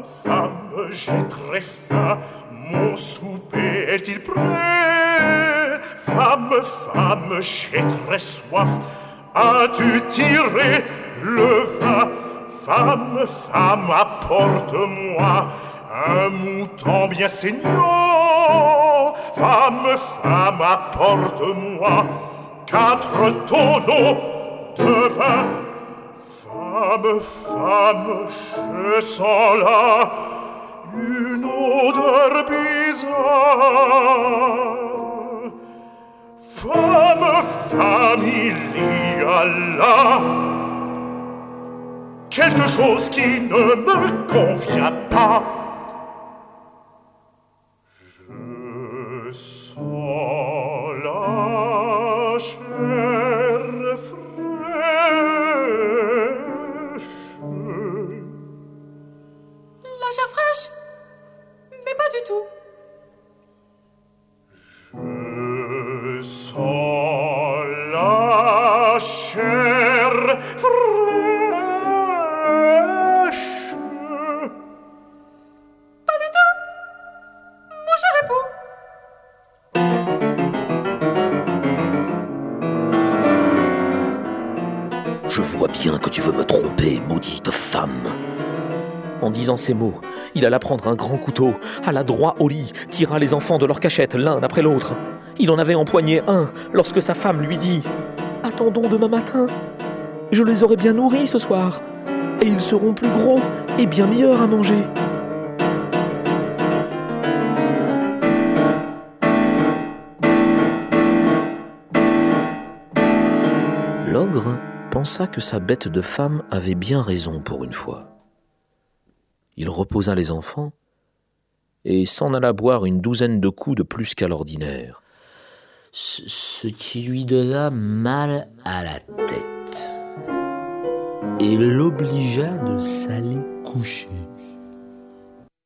femme, j'ai très faim, mon souper est-il prêt? Femme, femme, j'ai très soif, as-tu tiré le vin? Femme, femme, apporte-moi un mouton bien saignant. Femme, femme, apporte-moi 4 tonneaux de vin. Femme, femme, je sens là une odeur bizarre. Femme, femme, il y a là quelque chose qui ne me convient pas. Je sens la chair fraîche. La chair fraîche? Mais pas du tout. Je sens la chair fraîche. Pas du tout. Mon cher époux. Je vois bien que tu veux me tromper, maudite femme. En disant ces mots, il alla prendre un grand couteau, alla droit au lit, tira les enfants de leur cachette l'un après l'autre. Il en avait empoigné un lorsque sa femme lui dit « Attendons demain matin. Je les aurai bien nourris ce soir, et ils seront plus gros et bien meilleurs à manger. » L'ogre pensa que sa bête de femme avait bien raison pour une fois. Il reposa les enfants et s'en alla boire une 12aine de coups de plus qu'à l'ordinaire. Ce qui lui donna mal à la tête et l'obligea de s'aller coucher.